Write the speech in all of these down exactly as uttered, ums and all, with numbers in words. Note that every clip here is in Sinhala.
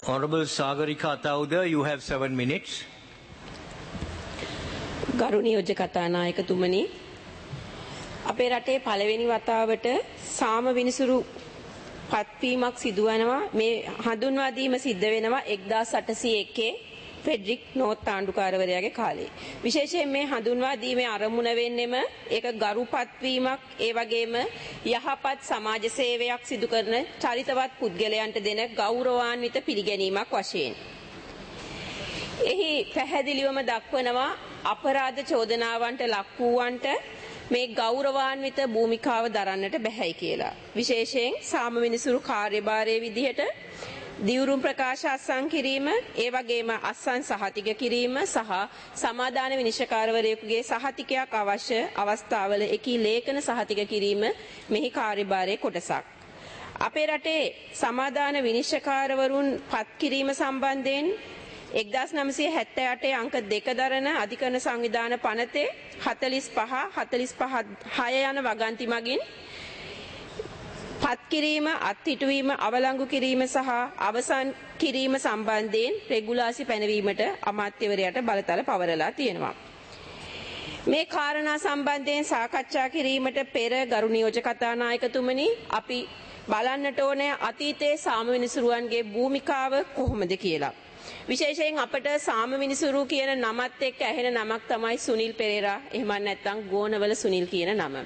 Honorable Sagarika Atauda, you have seven minutes. ගරුණීය කතානායකතුමනි, අපේ රටේ පළවෙනි වතාවට සාම විනිසුරු පත්වීමක් සිදුවනවා. මේ හඳුන්වා දීම සිද්ධ වෙනවා එක්දාස් අටසිය එකේ ෆෙඩරික් නෝත් ආණ්ඩුකාරවරයාගේ කාලේ. විශේෂයෙන් මේ හඳුන්වා දීමේ අරමුණ වෙන්නෙම ඒක ගරු පත්වීමක්, ඒ වගේම යහපත් සමාජ සේවයක් සිදු කරන චරිතවත් පුද්ගලයන්ට දෙන ගෞරවාන්විත පිළිගැනීමක් වශයෙන්. එහි පැහැදිලිවම දක්වනවා අපරාධ චෝදනාවන්ට ලක් වූවන්ට මේ ගෞරවාන්විත භූමිකාව දරන්නට බැහැයි කියලා. විශේෂයෙන් සාම විනිසුරු කාර්යභාරයේ විදිහට දියුරුම් ප්‍රකාශ අත්සන් කිරීම, ඒ වගේම අත්සන් සහතික කිරීම සහ සමාදාන විනිශ්චයකාරවරයෙකුගේ සහතිකයක් අවශ්‍ය අවස්ථාවල එකී ලේඛන සහතික කිරීම මෙහි කාර්යභාරයේ කොටසක්. අපේ රටේ සමාදාන විනිශ්චයකාරවරුන් පත් කිරීම සම්බන්ධයෙන් එක්දාස් නවසිය හැත්තෑ අටේ අංක දෙක දරන අධිකරණ සංවිධාන පනතේ හතළිස් පහ හතළිස් පහ හය යන වගන්ති මගින් පත් කිරීම, අත්හිටුවීම, අවලංගු කිරීම සහ අවසන් කිරීම සම්බන්ධයෙන් රෙගුලාසි පැනවීමට අමාත්‍යවරයාට බලතල පවරලා තියෙනවා. මේ කාරණා සම්බන්ධයෙන් සාකච්ඡා කිරීමට පෙර ගරුණීය කතානායකතුමනි, අපි බලන්නට ඕනේ අතීතයේ සාම විනිසුරුවන්ගේ භූමිකාව කොහොමද කියලා. විශේෂයෙන් අපට සාම විනිසුරු කියන නමත් එක්ක ඇහෙන නමක් තමයි සුනිල් පෙරේරා, එහෙම නැත්නම් ගෝනවල සුනිල් කියන නම.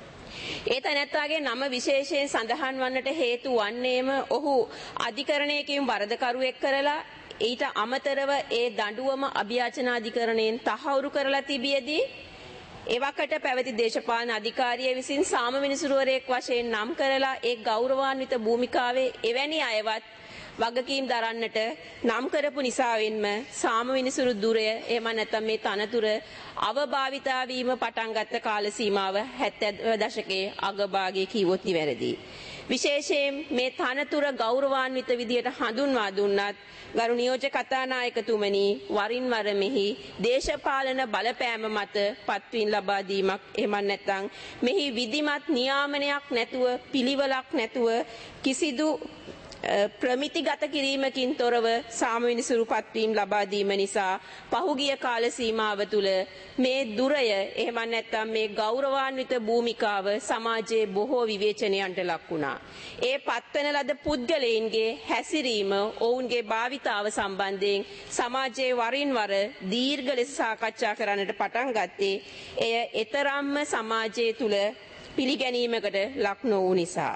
ඒ තැනැත්තාගේ නම විශේෂයෙන් සඳහන් වන්නට හේතු වන්නේම ඔහු අධිකරණයකින් වරදකරුවෙක් කරලා ඊට අමතරව ඒ දඬුවම අභියාචන අධිකරණයෙන් තහවුරු කරලා තිබියදී එවකට පැවති දේශපාලන අධිකාරිය විසින් සාම විනිසුරුවරයෙක් වශයෙන් නම් කරලා ඒ ගෞරවාන්විත භූමිකාවේ එවැනි අයවත් වගකීම් දරන්නට නම් කරපු නිසාවෙන්ම සාම විනිසුරු දුරය, එහෙම නැත්නම් මේ තනතුර අවභාවිතා වීම පටන් ගත්ත කාල සීමාව හැත්තෑ දශකයේ අගභාගයේ කිව්වොත් නිවැරදි. විශේෂයෙන් මේ තනතුර ගෞරවාන්විත විදියට හඳුන්වා දුන්නත් ගරුණීය කතානායකතුමනි, වරින් වර මෙහි දේශපාලන බලපෑම මත පත්වීම් ලබා දීමක්, එහෙම නැත්නම් මෙහි විධිමත් නියාමනයක් නැතුව, පිළිවෙලක් නැතුව කිසිදු ප්‍රමිතිගත කිරීමකින් තොරව සාම විනිසුරු පත්වීම් ලබා දීම නිසා පහුගිය කාල සීමාව තුළ මේ දුරය, එහෙම නැත්නම් මේ ගෞරවාන්විත භූමිකාව සමාජයේ බොහෝ විවේචනයන්ට ලක් වුණා. ඒ පත්වන ලද පුද්ගලයන්ගේ හැසිරීම, ඔවුන්ගේ භාවිතාව සම්බන්ධයෙන් සමාජයේ වරින් වර දීර්ඝ ලෙස සාකච්ඡා කරන්නට පටන් ගත්තේ එය එතරම්ම සමාජයේ තුළ පිළිගැනීමකට ලක් නොවූ නිසා.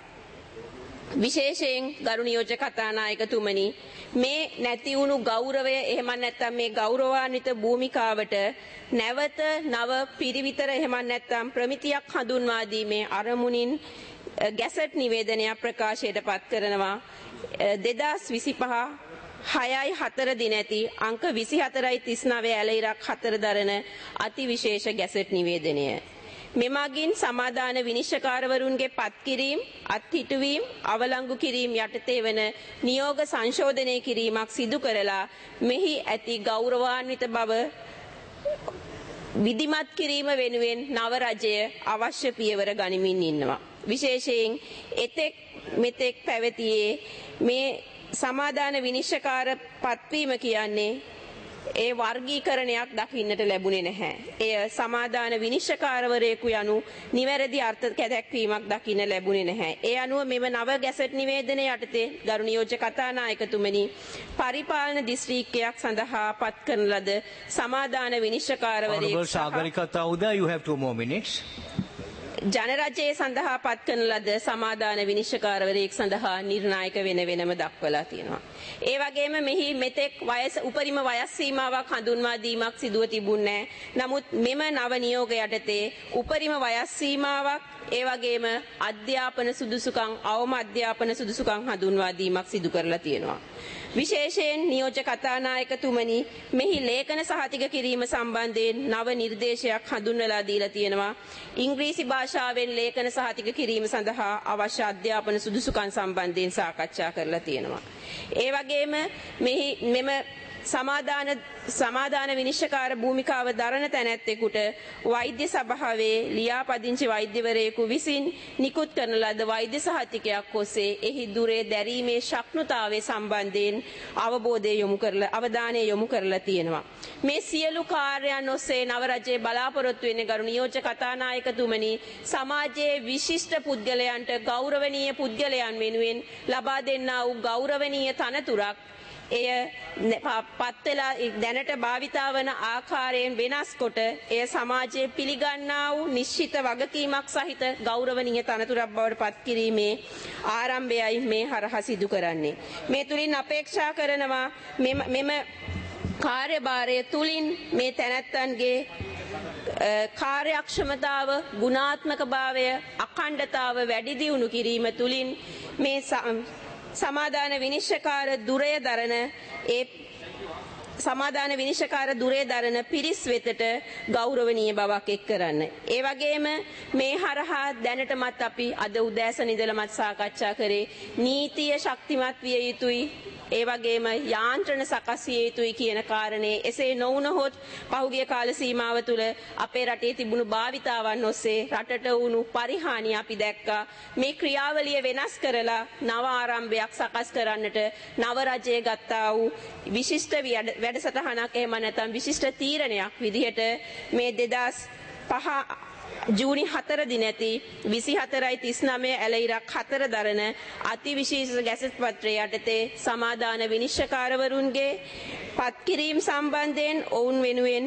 විශේෂයෙන් ගරුණීය කතානායකතුමනි, මේ නැති වුණු ගෞරවය, එහෙම නැත්නම් මේ ගෞරවාන්විත භූමිකාවට නැවත නව පිරිවිතර, එහෙම නැත්නම් ප්‍රමිතියක් හඳුන්වා දීමේ අරමුණින් ගැසට් නිවේදනයක් ප්‍රකාශයට පත් කරනවා. දෙදාස් විසිපහ හයයි හතර දින ඇති අංක විසිහතරයි තිස්නවය ඇලයිරක් හතර දරන අතිවිශේෂ ගැසට් නිවේදනය. මෙමගින් සමාදාන විනිශ්චයකාරවරුන්ගේ පත්කිරීම, අත්හිටුවීම, අවලංගු කිරීම යටතේ වන නියෝග සංශෝධනය කිරීමක් සිදු කරලා මෙහි ඇති ගෞරවාන්විත බව විධිමත් කිරීම වෙනුවෙන් නව රජය අවශ්‍ය පියවර ගනිමින් ඉන්නවා. විශේෂයෙන් එතෙක් මෙතෙක් පැවතියේ මේ සමාදාන විනිශ්චයකාර පත්වීම කියන්නේ ඒ වර්ගීකරණයක් දකින්නට ලැබුණේ නැහැ. එය සමාදාන විනිශ්චයකාරවරයෙකු යනු නිවැරදි අර්ථ කැදැක්වීමක් දකින්න ලැබුණේ නැහැ. ඒ අනුව මෙම නව ගැසට් නිවේදනය යටතේ ගරුණීය කතානායකතුමනි, පරිපාලන දිස්ත්‍රික්කයක් සඳහා පත් කරන ලද සමාදාන විනිශ්චයකාරවරයෙක් Honorable Sagarika Atauda, you have two more minutes. ජනරජයේ සඳහා පත් කරන ලද සමාදාන විනිශ්චයකාරවරයෙක් සඳහා නිර්ණායක වෙන වෙනම දක්වලා තියෙනවා. ඒ වගේම මෙහි මෙතෙක් වයස උපරිම වයස් සීමාවක් හඳුන්වා දීමක් සිදුව තිබුණේ නැහැ. නමුත් මෙම නව නියෝග යටතේ උපරිම වයස් සීමාවක්, ඒ වගේම අධ්‍යාපන සුදුසුකම්, අවම අධ්‍යාපන සුදුසුකම් හඳුන්වා දීමක් සිදු කරලා තියෙනවා. විශේෂයෙන් නියෝජ්‍ය කතානායකතුමනි, මෙහි ලේඛන සහතික කිරීම සම්බන්ධයෙන් නව නිර්දේශයක් හඳුන්වලා දීලා තියෙනවා. ඉංග්‍රීසි භාෂාවෙන් ලේඛන සහතික කිරීම සඳහා අවශ්‍ය අධ්‍යාපන සුදුසුකම් සම්බන්ධයෙන් සාකච්ඡා කරලා තියෙනවා. ඒ වගේම මෙහි මෙම සමාදාන සමාදාන විනිශ්චයකාර භූමිකාව දරන තැනැත්තෙකුට වෛද්‍ය සභාවේ ලියාපදිංචි වෛද්‍යවරයෙකු විසින් නිකුත් කරන ලද වෛද්‍ය සහතිකයක් ඔස්සේ එහි දුරේ දැරීමේ ශක්නුතාවය සම්බන්ධයෙන් අවබෝධය යොමු කරලා අවධානය යොමු කරලා තියෙනවා. මේ සියලු කාර්යයන් ඔස්සේ නව රජයේ බලාපොරොත්තු වෙන ගරු නියෝජ්‍ය කතානායකතුමනි සමාජයේ විශිෂ්ට පුද්ගලයන්ට ගෞරවනීය පුද්ගලයන් වෙනුවෙන් ලබා දෙන්නා වූ ගෞරවනීය තනතුරක් එය පත් වෙලා දැනට භාවිතා වන ආකාරයෙන් වෙනස් කොට එය සමාජයේ පිළිගන්නා වූ නිශ්චිත වගකීමක් සහිත ගෞරවනීය තනතුරක් බවට පත් කිරීමේ ආරම්භයයි මේ හරහා සිදු කරන්නේ. මේ තුලින් අපේක්ෂා කරනවා මෙම කාර්යභාරය තුලින් මේ තැනැත්තන්ගේ කාර්යක්ෂමතාව, ගුණාත්මක භාවය, අඛණ්ඩතාව වැඩි දියුණු කිරීම තුලින් මේ සමාදාන විනිශ්චයකාර දුරය දරන ඒ සමාදාන විනිශ්චයකාර දුරේ දරන පිරිස් වෙතට ගෞරවනීය බවක් එක් කරන්න. ඒ වගේම මේ හරහා දැනටමත් අපි අද උදෑසන ඉඳලමත් සාකච්ඡා කරේ නීතිය ශක්තිමත් විය යුතුයි. ඒ වගේම යාන්ත්‍රණ සකස් විය යුතුයි කියන කාරණේ එසේ නොවුනහොත් පහුගිය කාල සීමාව තුළ අපේ රටේ තිබුණු භාවිතාවන් ඔස්සේ රටට වුණු පරිහානිය අපි දැක්කා. මේ ක්‍රියාවලිය වෙනස් කරලා නව ආරම්භයක් සකස් කරන්නට නව රජය ගත්තා වූ විශිෂ්ට වැඩසටහනක් එහෙම නැත්නම් විශිෂ්ට තීරණයක් විදිහට මේ දෙදාස් පහ ජූනි හතර දිනැති විසිහතරයි තිස්නවය ඇලයිරක් හතර දරන අතිවිශේෂ ගැසට් පත්‍රය යටතේ සමාදාන විනිශ්චයකාරවරුන්ගේ පත්කිරීම සම්බන්ධයෙන් ඔවුන් වෙනුවෙන්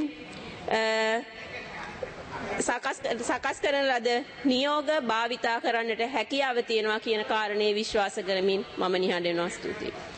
සකස් කරන ලද නියෝග භාවිතා කරන්නට හැකියාව තියෙනවා කියන කාරණේ විශ්වාස කරමින් මම නිහඬ වෙනවා. ස්තුතියි.